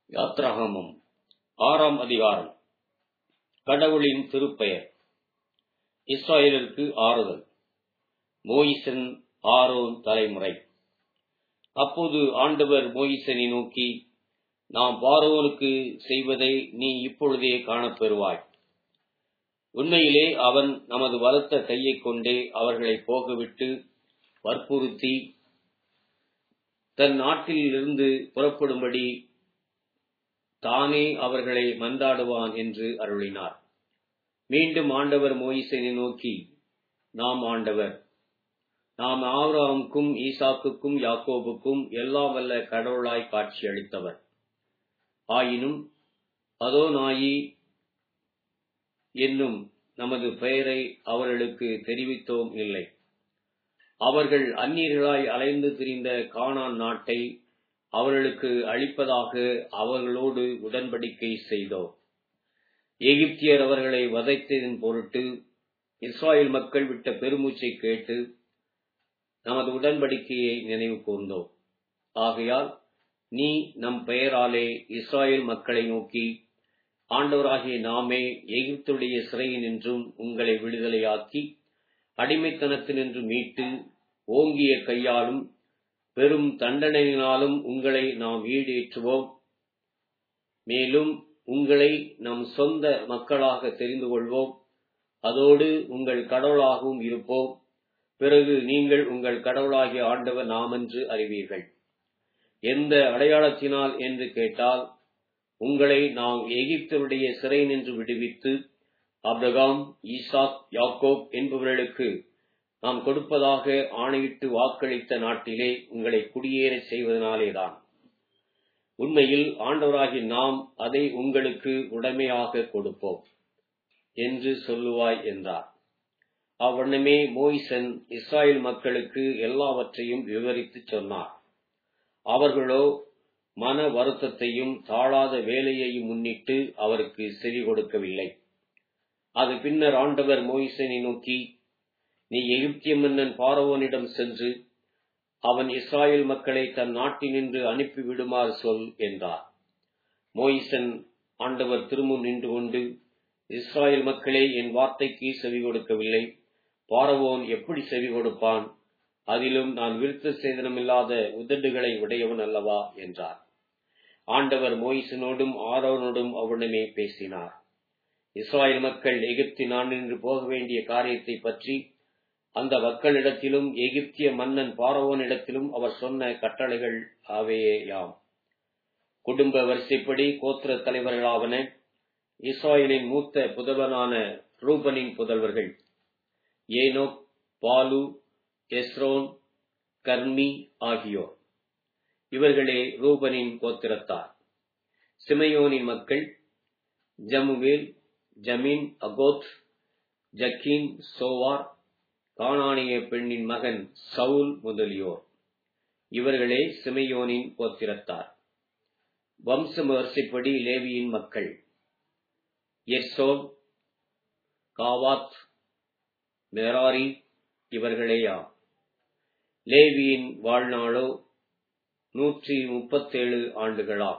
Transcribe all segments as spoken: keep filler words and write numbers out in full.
யாத்ராகமம் ஆறாம் அதிகாரம். கடவுளின் திருப்பெயர். இஸ்ராயேலுக்கு ஆறுதல். மோயிசன் ஆரோன் தலைமுறை. அப்போது ஆண்டவர் மோயிசனை நோக்கி, நாம் பார்வோனுக்கு செய்வதை நீ இப்பொழுதே காணப்பெறுவாய். உண்மையிலே அவன் நமது பலத்த கையைக் கொண்டே அவர்களை போகவிட்டு வற்புறுத்தி தன் நாட்டில் இருந்து புறப்படும்படி தானே அவர்களை மன்றாடுவான் என்று அருளினார். மீண்டும் ஆண்டவர் மோயிசனை நோக்கி, நாம் ஆண்டவர், நாம் ஆபிரகாமுக்கும் ஈசாக்குக்கும் யாக்கோபுக்கும் எல்லாம் வல்ல கடவுளாய் காட்சியளித்தவர். ஆயினும் அதோனாயி என்னும் நமது பெயரை அவர்களுக்கு தெரிவித்தோம் இல்லை. அவர்கள் அந்நியர்களாய் அலைந்து திரிந்த கானான் நாட்டை அவர்களுக்கு அளிப்பதாக அவர்களோடு உடன்படிக்கை செய்தோம். எகிப்தியர் அவர்களை வதைத்ததின் பொருட்டு இஸ்ராயேல் மக்கள் விட்ட பெருமூச்சை கேட்டு நமது உடன்படிக்கையை நினைவு கூர்ந்தோம். ஆகையால் நீ நம் பெயராலே இஸ்ராயேல் மக்களை நோக்கி, ஆண்டவராகிய நாமே எகிப்துடைய சிறையினின்றும் உங்களை விடுதலையாக்கி அடிமைத்தனத்தினின்று மீட்டு ஓங்கிய கையாலும் பெரும் தண்டனையினாலும் உங்களை நாம் ஈடேற்றுவோம். மேலும் உங்களை நம் சொந்த மக்களாக தெரிந்து கொள்வோம். அதோடு உங்கள் கடவுளாகவும் இருப்போம். பிறகு நீங்கள் உங்கள் கடவுளாகிய ஆண்டவர் நாமென்று அறிவீர்கள். எந்த அடையாளத்தினால் என்று கேட்டால், உங்களை நாம் எகிப்தருடைய சிறை நின்று விடுவித்து ஆபிரகாம், ஈசாக், யாக்கோப் என்பவர்களுக்கு நாம் கொடுப்பதாக ஆணையிட்டு வாக்களித்த நாட்டிலே உங்களை குடியேற செய்வதனாலேதான். உண்மையில் ஆண்டவராகிய நாம் அதை உங்களுக்கு உடைமையாக கொடுப்போம் என்று சொல்லுவாய் என்றார். அவ்வண்ணமே மோயிசன் இஸ்ராயேல் மக்களுக்கு எல்லாவற்றையும் விவரித்து சொன்னார். அவர்களோ மன வருத்தத்தையும் தாழாத வேலையையும் முன்னிட்டு அவருக்கு செவி கொடுக்கவில்லை. அது பின்னர் ஆண்டவர் மோயிசனை நோக்கி, நீ எகிப்திய மன்னன் பார்வோனிடம் சென்று அவன் இஸ்ராயேல் மக்களை தன் நாட்டினின்று அனுப்பிவிடுமாறு சொல் என்றார். மோயிசன் ஆண்டவர் திருமுன் நின்று கொண்டு, இஸ்ராயேல் மக்களே, என் வார்த்தைக்கு செவி கொடுக்கவில்லை. பார்வோன் எப்படி செவி கொடுப்பான்? அதிலும் நான் விருத்த சேதனமில்லாத உதடுகளை உடையவன் அல்லவா என்றார். ஆண்டவர் மோயிசனோடும் ஆரோனோடும் அவ்வுடனே பேசினார். இஸ்ராயேல் மக்கள் எகிப்து நாட்டினின்று போக வேண்டிய காரியத்தை பற்றி அந்த மக்களிடத்திலும் எகிப்திய மன்னன் பார்வோனிடத்திலும் அவர் சொன்ன கட்டளைகள் அவையேயாம். குடும்ப வரிசைப்படி கோத்திர தலைவர்களாவன இஸ்ராயேலின் மூத்த புதல்வனான ரூபனின் புதல்வர்கள் ஏனோக், பாலு, எஸ்ரோன், கர்மி ஆகியோர். இவர்களே ரூபனின் கோத்திரத்தார். சிமையோனின் மக்கள் ஜமுவேல், ஜமீன், அகோத், ஜக்கீன், சோவார், கானானிய பெண்ணின் மகன் சவுல் முதலியோர். இவர்களே சிமையோனின் கோத்திரத்தார். வம்ச வரிசைப்படி லேவியின் மக்கள் எர்சோன், காவாத், மெராரி இவர்களேயாம். லேவியின் வாழ்நாளோ நூற்றி முப்பத்தேழு ஆண்டுகளா.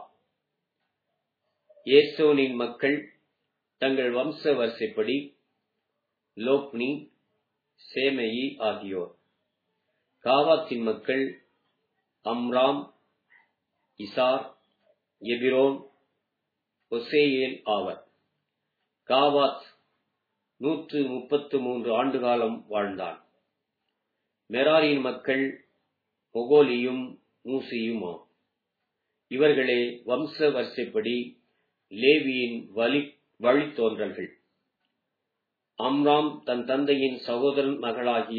ஏர்சோனின் மக்கள் தங்கள் வம்ச வரிசைப்படி லோப்னி, சேமேயி ஆகியோர். காவாத்தின் மக்கள் அம்ராம், இசார், எபிரோன், ஒசேயேல் ஆவர். காவாத் நூற்று முப்பத்து மூன்று ஆண்டு காலம் வாழ்ந்தான். மெராரியின் மக்கள் மொகோலியும் மூசியுமாம். இவர்களே வம்ச வரிசைப்படி லேவியின் வழி வழித்தோன்றல்கள். அம்ராம் தன் தந்தையின் சகோதரன் மகளாகிய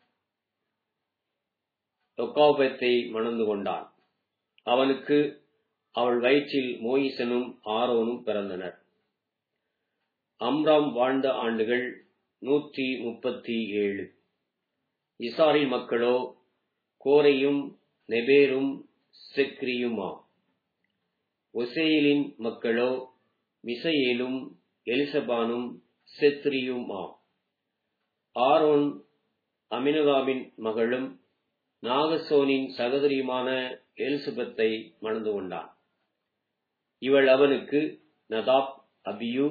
யோகாபத்தை மணந்து கொண்டான். அவனுக்கு அவள் வயிற்றில் மோயிசனும் ஆரோனும் பிறந்தனர். அம்ராம் வாழ்ந்த ஆண்டுகள் நூற்றி முப்பத்தி ஏழு. இசாரின் மக்களோ கோரையும் நெபேரும் செக்ரியுமாம். ஒசேயேலின் மக்களோ மிசையேலும் எலிசபானும் செத்ரியுமாம். ஆரோன் அமினதாபின் மகளும் நாகசோனின் சகோதரியுமான எலிசபெத்தை மணந்து கொண்டான். இவள் அவனுக்கு நதாப், அபியூ,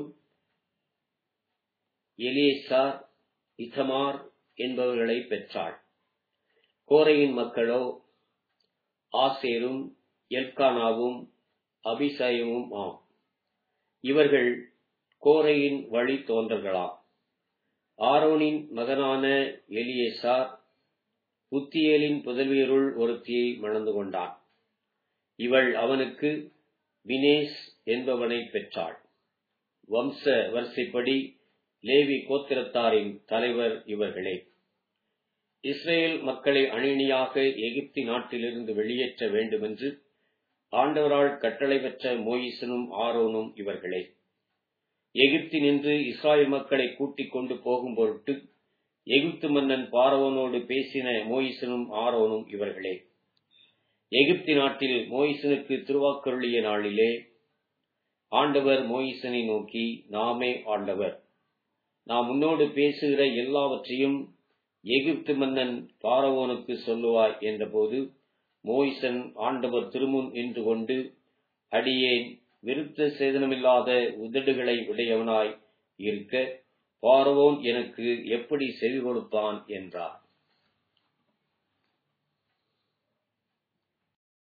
எலியேசார், இத்தமார் என்பவர்களை பெற்றாள். கோரையின் மக்களோ ஆசேரும் எல்கானாவும் அபிசாயமும் ஆம். இவர்கள் கோரையின் வழி தோன்றர்களாம். ஆரோனின் மகனான எலியேசார் உத்தியேலின் புதல்வியருள் ஒருத்தியை மணந்து கொண்டான். இவள் அவனுக்கு பினேஸ் என்பவனை பெற்றாள். வம்ச வரிசைப்படி லேவி கோத்திரத்தாரின் தலைவர் இவர்களே. இஸ்ரேல் மக்களை அணியணியாக எகிப்து நாட்டிலிருந்து வெளியேற்ற வேண்டுமென்று ஆண்டவரால் கட்டளை பெற்ற மோயிசனும் ஆரோனும் இவர்களே. எகிப்தினின்று இஸ்ராயேல் மக்களை கூட்டிக் கொண்டு போகும் பொருட்டு எகிப்து மன்னன் பார்வோனோடு பேசின மோயிசனும் ஆரோனும் இவர்களே. எகிப்து நாட்டில் மோயிசனுக்கு திருவாக்கருளிய நாளிலே ஆண்டவர் மோயிசனை நோக்கி, நாமே ஆண்டவர், நாம் உன்னோடு பேசுகிற எல்லாவற்றையும் எகிப்து மன்னன் பார்வோனுக்கு சொல்லுவாய் என்றபோது, மோயிசன் ஆண்டவர் திருமுன் நின்று கொண்டு, அடியேன் விருத்த சேதனமில்லாத உதடுகளை உடையவனாய் இருக்க பார்வோன் எனக்கு எப்படி செவி கொடுத்தான் என்றார்.